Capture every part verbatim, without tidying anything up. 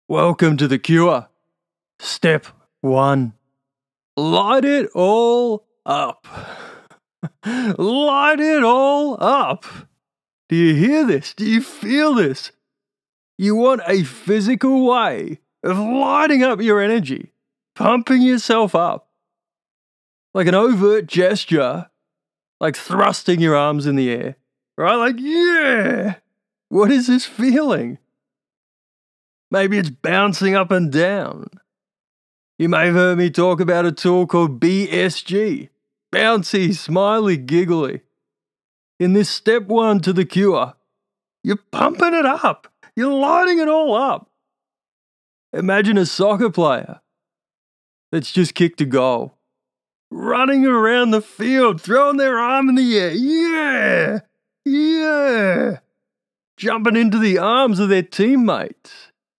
Welcome to the cure. Step one. Light it all up. Light it all up. Do you hear this? Do you feel this? You want a physical way of lighting up your energy, pumping yourself up. Like an overt gesture, like thrusting your arms in the air, right? Like, yeah! What is this feeling? Maybe it's bouncing up and down. You may have heard me talk about a tool called B S G. Bouncy, smiley, giggly. In this step one to the cure, you're pumping it up. You're lighting it all up. Imagine a soccer player that's just kicked a goal, running around the field, throwing their arm in the air. Yeah! Yeah! Jumping into the arms of their teammates.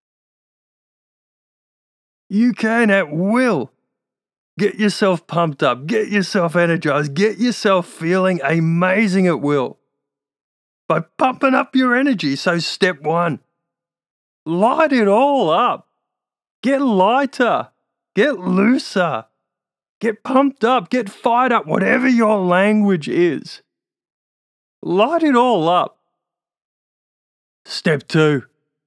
You can at will get yourself pumped up, get yourself energized, get yourself feeling amazing at will by pumping up your energy. So step one, light it all up. Get lighter, get looser, get pumped up, get fired up, whatever your language is. Light it all up. Step two.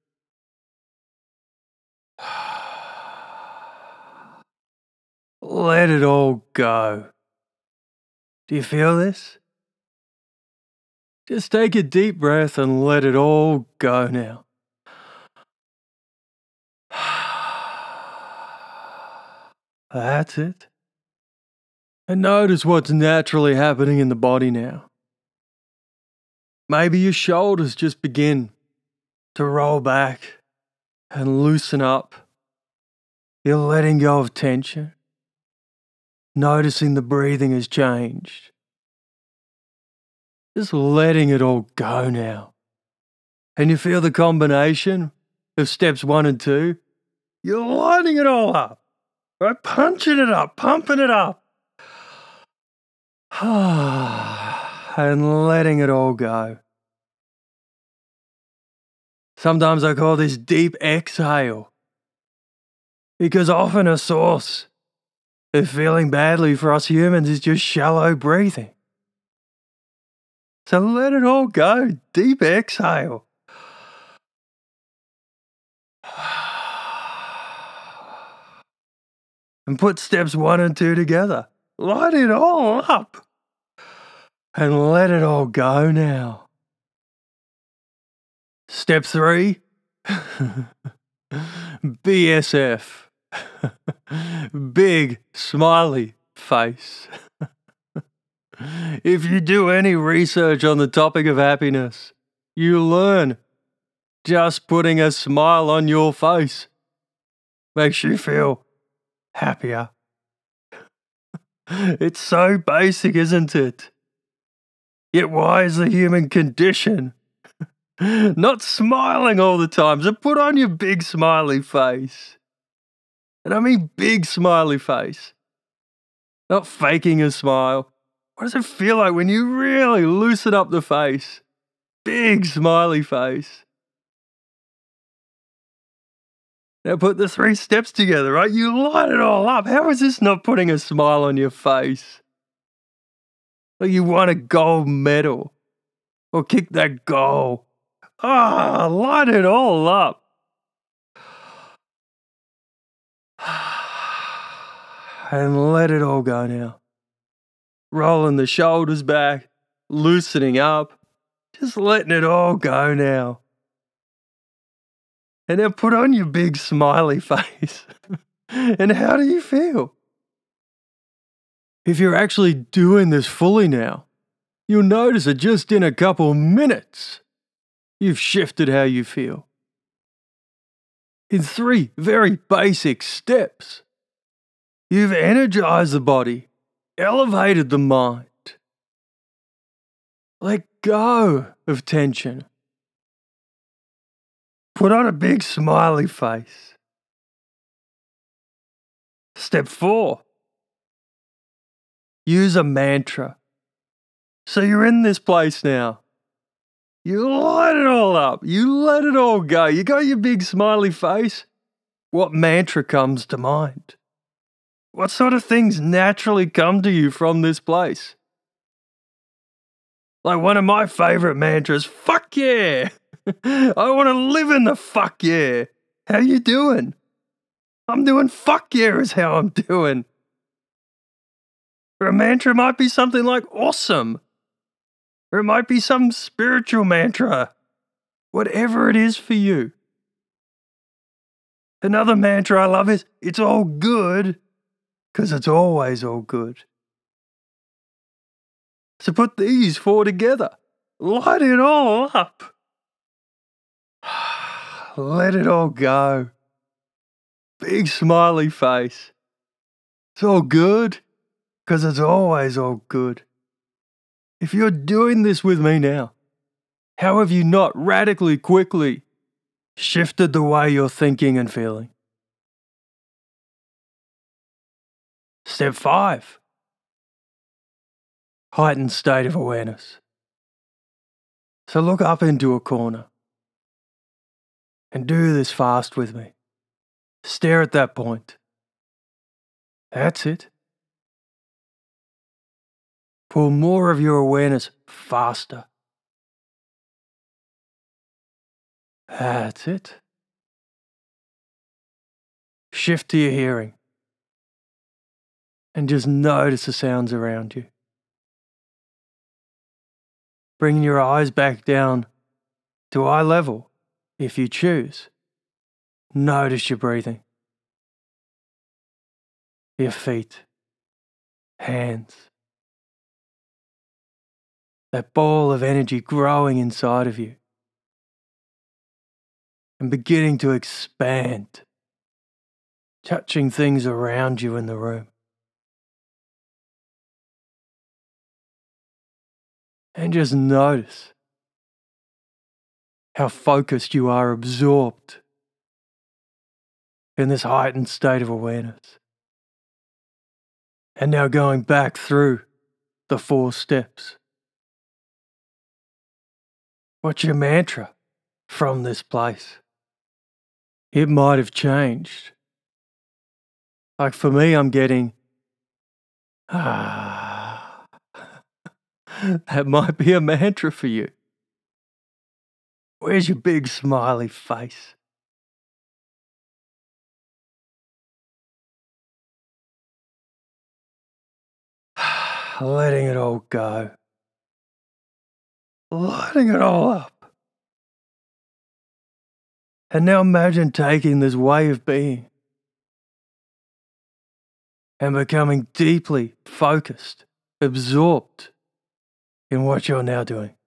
Let it all go. Do you feel this? Just take a deep breath and let it all go now. That's it. And notice what's naturally happening in the body now. Maybe your shoulders just begin to roll back and loosen up. You're letting go of tension. Noticing the breathing has changed. Just letting it all go now. And you feel the combination of steps one and two? You're lighting it all up. Right? Punching it up, pumping it up. And letting it all go. Sometimes I call this deep exhale. Because often a source of feeling badly for us humans is just shallow breathing. So let it all go. Deep exhale. And put steps one and two together. Light it all up. And let it all go now. Step three. B S F. Big, smiley face. If you do any research on the topic of happiness, you learn just putting a smile on your face makes you feel happier. It's so basic, isn't it? Yet why is the human condition not smiling all the time? So put on your big smiley face. And I mean big smiley face. Not faking a smile. What does it feel like when you really loosen up the face? Big smiley face. Now put the three steps together, right? You light it all up. How is this not putting a smile on your face? Like you won a gold medal. Or kick that goal. Ah, light it all up. And let it all go now. Rolling the shoulders back, loosening up, just letting it all go now. And now put on your big smiley face. And how do you feel? If you're actually doing this fully now, you'll notice that just in a couple minutes, you've shifted how you feel. In three very basic steps. You've energized the body, elevated the mind. Let go of tension. Put on a big smiley face. Step four. Use a mantra. So you're in this place now. You light it all up. You let it all go. You got your big smiley face. what mantra comes to mind? What sort of things naturally come to you from this place? Like one of my favorite mantras, fuck yeah! I want to live in the fuck yeah! How you doing? I'm doing fuck yeah is how I'm doing. Or a mantra might be something like awesome. Or it might be some spiritual mantra. Whatever it is for you. Another mantra I love is, it's all good, because it's always all good. So put these four together. Light it all up. Let it all go. Big smiley face. It's all good, because it's always all good. If you're doing this with me now, how have you not radically quickly shifted the way you're thinking and feeling? Step five. Heightened state of awareness. So look up into a corner and do this fast with me. Stare at that point. That's it. Pull more of your awareness faster. That's it. Shift to your hearing and just notice the sounds around you. Bring your eyes back down to eye level if you choose. Notice your breathing, your feet, hands. That ball of energy growing inside of you and beginning to expand, touching things around you in the room. And just notice how focused you are, absorbed in this heightened state of awareness. And now going back through the four steps. What's your mantra from this place? It might have changed. Like for me, I'm getting, ah, that might be a mantra for you. Where's your big smiley face? Letting it all go. Lighting it all up. And now imagine taking this way of being and becoming deeply focused, absorbed in what you're now doing.